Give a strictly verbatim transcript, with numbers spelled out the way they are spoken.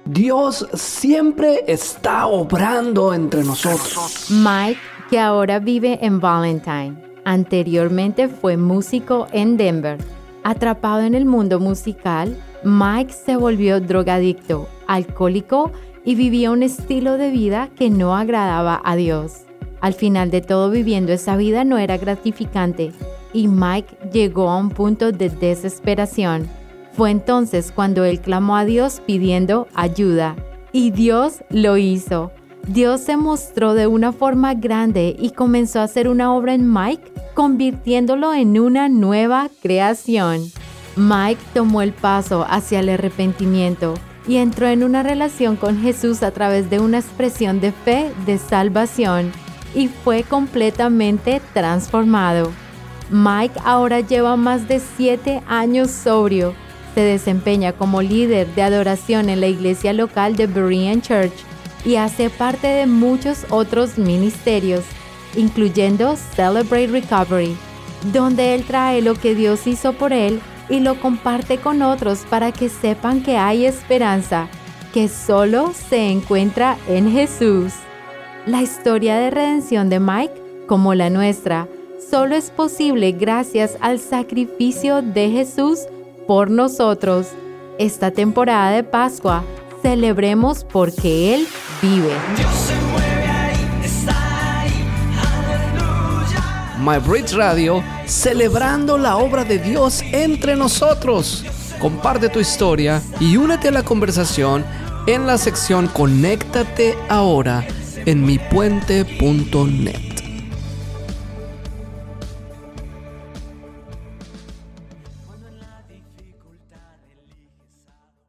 Dios siempre está obrando entre nosotros. Mike, que ahora vive en Valentine, anteriormente fue músico en Denver. Atrapado en el mundo musical, Mike se volvió drogadicto, alcohólico y vivía un estilo de vida que no agradaba a Dios. Al final de todo, viviendo esa vida no era gratificante y Mike llegó a un punto de desesperación. Fue entonces cuando él clamó a Dios pidiendo ayuda y Dios lo hizo. Dios se mostró de una forma grande y comenzó a hacer una obra en Mike, convirtiéndolo en una nueva creación. Mike tomó el paso hacia el arrepentimiento y entró en una relación con Jesús a través de una expresión de fe de salvación y fue completamente transformado. Mike ahora lleva más de siete años sobrio. Se desempeña como líder de adoración en la iglesia local de Berean Church y hace parte de muchos otros ministerios, incluyendo Celebrate Recovery, donde él trae lo que Dios hizo por él y lo comparte con otros para que sepan que hay esperanza, que solo se encuentra en Jesús. La historia de redención de Mike, como la nuestra, solo es posible gracias al sacrificio de Jesús por nosotros. Esta temporada de Pascua, celebremos porque Él vive. Dios se mueve ahí, está ahí, aleluya. MyBridge Radio, celebrando la obra de Dios entre nosotros. Comparte tu historia y únete a la conversación en la sección Conéctate ahora en mi puente punto net.